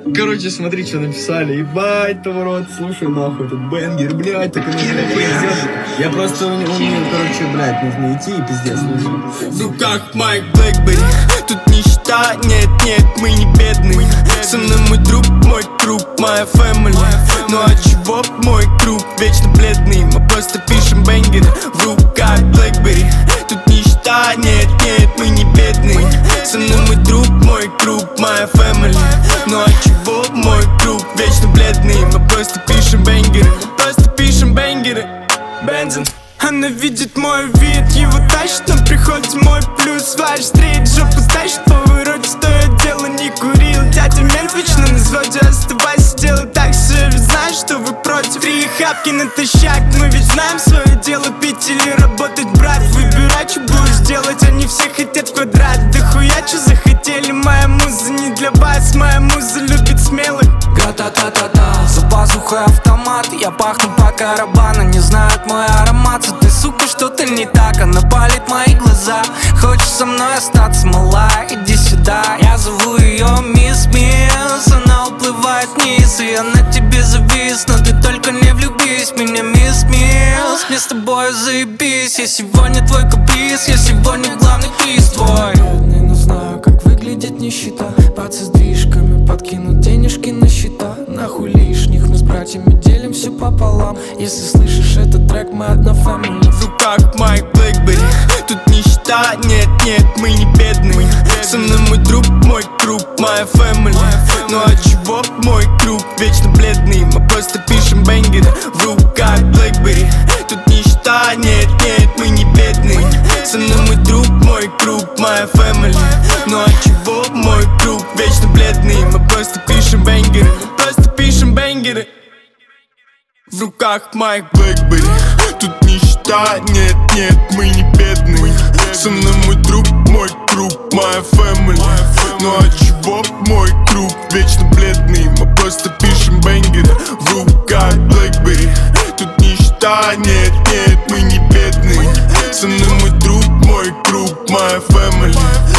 Короче, смотри, что написали. Ебать, того рот, слушай, нахуй, этот бенгер, блядь, так и пиздец. Я просто у меня, короче, блядь, нужно идти и пиздец. В руках Майк Блэкбери. Тут нищета, нет, мы не бедные. Со мной мой друг, мой круг, моя family. Ну а чего мой круг вечно бледный? Мы просто пишем бенгеры. В руках Блэкбери. Тут нищета, нет, мы не бедные. Со мной мой друг, мой круг, моя family. Ну а чего мой круг вечно бледный? Мы просто пишем бенгеры. Просто пишем бенгеры. Бензин. Она видит мой вид, его тащит, он приходит мой плюс. Варишь стрейт, жопу тащит, повороте, что я делаю, не курил. Дядя мент вечно на взводе, оставайся, делай так, все ведь знаешь, что вы против. 3 хапки натощак, мы ведь знаем свое дело. Пить или работать, брат, выбирай, что будешь делать. Они все хотят в квадрат, да хуя, что захотели. Моя муза не для вас, моя муза любит смелых. Гра-та-та-та-та, за пазухой автомат, я пахну по карабану, не знают мой аромат. Ты, сука, что-то не так, она палит мои глаза. Хочешь со мной остаться, мала, иди сюда. Я зову ее Мисс Мисс, она уплывает вниз, и я на тебе завис. Но ты только не влюбись в меня, Мисс Мисс. Мне с тобой заебись, я сегодня твой каприз, я сегодня главный приз твой. Бедный, но знаю, как выглядит нищета. Пацы с движками подкинут денежки на счета. Нахуй лишних, мы с братьями делим все пополам. Если слышишь этот трек, мы одна family. В руках Майк Блэкбери. Тут нищета, нет, мы не бедные. Со мной мой друг, мой круг, моя family. Ну а чего мой круг вечно бледный? Мы просто пишем бенгеры. В руках Блэкбери. Тут нищета, нет, мы не бедные. Со мной мой друг, мой круг, моя family. Ну а чего мой круг вечно бледный? Мы просто пишем бенгеры. Просто пишем бенгеры. В руках Майк Блэкбери. Тут нищета, нет, мы не бедные. Со мной мой друг, мой круг, моя family. Ну а чего мой круг вечно бледный? Мы просто пишем бенгеры. В руках Блэкбери. Тут нищета, нет, мы не бедные. Со мной мой друг, мой круг, моя family.